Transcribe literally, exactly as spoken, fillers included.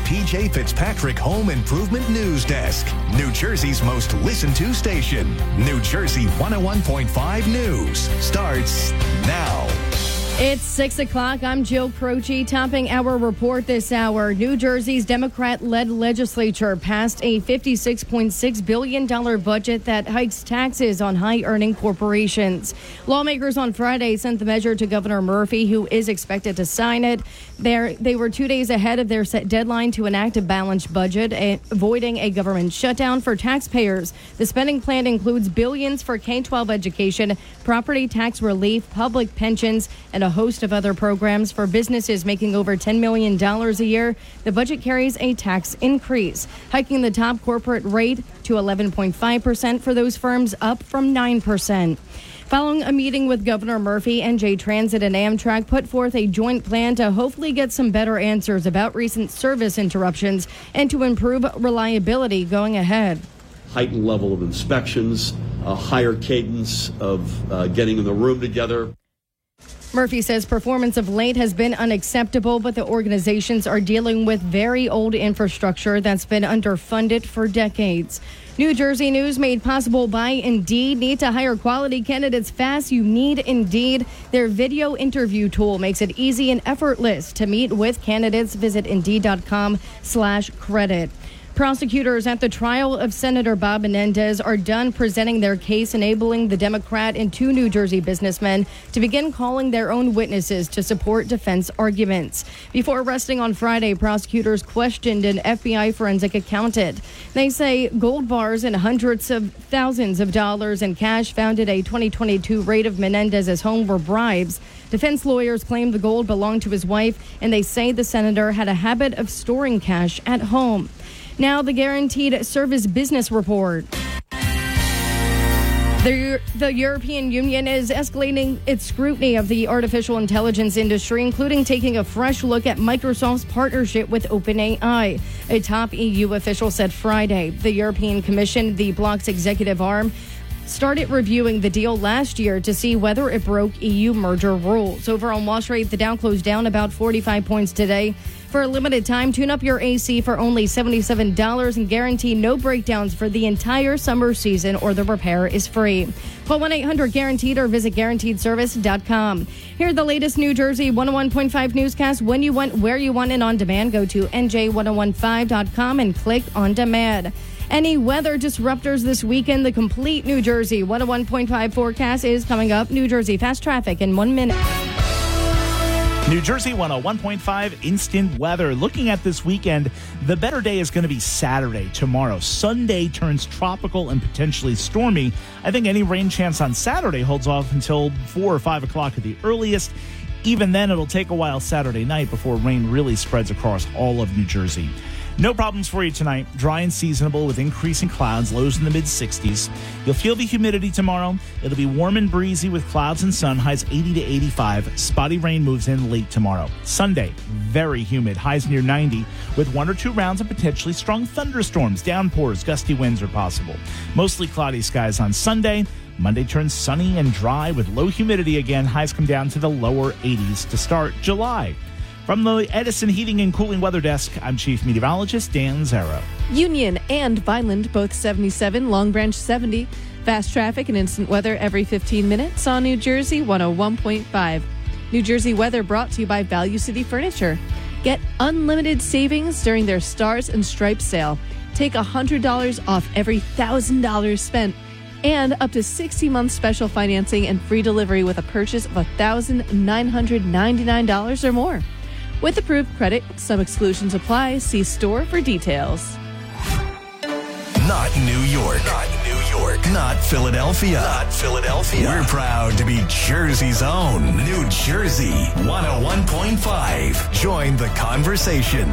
P J Fitzpatrick Home Improvement News Desk. New Jersey's most listened to station. New Jersey one oh one point five News starts now. It's six o'clock. I'm Jill Croce. Topping our report this hour, New Jersey's Democrat-led legislature passed a fifty-six point six billion dollars budget that hikes taxes on high-earning corporations. Lawmakers on Friday sent the measure to Governor Murphy, who is expected to sign it. They're, they were two days ahead of their set deadline to enact a balanced budget, avoiding a government shutdown for taxpayers. The spending plan includes billions for K twelve education, property tax relief, public pensions, and a host of other programs for businesses making over ten million dollars a year. The budget carries a tax increase, hiking the top corporate rate to eleven point five percent for those firms, up from nine percent. Following a meeting with Governor Murphy, N J Transit and Amtrak put forth a joint plan to hopefully get some better answers about recent service interruptions and to improve reliability going ahead. Heightened level of inspections, a higher cadence of uh, getting in the room together. Murphy says performance of late has been unacceptable, but the organizations are dealing with very old infrastructure that's been underfunded for decades. New Jersey News made possible by Indeed. Need to hire quality candidates fast? You need Indeed. Their video interview tool makes it easy and effortless to meet with candidates. Visit Indeed.com slash credit. Prosecutors at the trial of Senator Bob Menendez are done presenting their case, enabling the Democrat and two New Jersey businessmen to begin calling their own witnesses to support defense arguments. Before arresting on Friday, prosecutors questioned an F B I forensic accountant. They say gold bars and hundreds of thousands of dollars in cash found at a twenty twenty-two raid of Menendez's home were bribes. Defense lawyers claim the gold belonged to his wife, and they say the senator had a habit of storing cash at home. Now, the Guaranteed Service Business Report. The, the European Union is escalating its scrutiny of the artificial intelligence industry, including taking a fresh look at Microsoft's partnership with OpenAI. A top E U official said Friday the European Commission, the bloc's executive arm, started reviewing the deal last year to see whether it broke E U merger rules. Over on Wall Street, the Dow closed down about forty-five points today. For a limited time, tune up your A C for only seventy-seven dollars and guarantee no breakdowns for the entire summer season, or the repair is free. Call one eight hundred guaranteed or visit guaranteed service dot com. Here are the latest New Jersey one oh one point five newscasts when you want, where you want, and on demand. Go to N J ten fifteen dot com and click on demand. Any weather disruptors this weekend? The complete New Jersey one oh one point five forecast is coming up. New Jersey fast traffic in one minute. New Jersey one oh one point five instant weather. Looking at this weekend, the better day is going to be Saturday, tomorrow. Sunday turns tropical and potentially stormy. I think any rain chance on Saturday holds off until four or five o'clock at the earliest. Even then, it'll take a while Saturday night before rain really spreads across all of New Jersey. No problems for you tonight. Dry and seasonable with increasing clouds, lows in the mid sixties. You'll feel the humidity tomorrow. It'll be warm and breezy with clouds and sun, highs eighty to eighty-five. Spotty rain moves in late tomorrow. Sunday, very humid, highs near ninety, with one or two rounds of potentially strong thunderstorms. Downpours, gusty winds are possible. Mostly cloudy skies on Sunday. Monday turns sunny and dry with low humidity again. Highs come down to the lower eighties to start July. From the Edison Heating and Cooling Weather Desk, I'm Chief Meteorologist Dan Zero. Union and Vineland, both seventy-seven, Long Branch seventy. Fast traffic and instant weather every fifteen minutes on New Jersey one oh one point five. New Jersey weather brought to you by Value City Furniture. Get unlimited savings during their Stars and Stripes sale. Take one hundred dollars off every one thousand dollars spent. And up to sixty months special financing and free delivery with a purchase of one thousand nine hundred ninety-nine dollars or more. With approved credit, some exclusions apply. See store for details. Not New York. Not New York. Not Philadelphia. Not Philadelphia. We're proud to be Jersey's own. New Jersey one oh one point five. Join the conversation.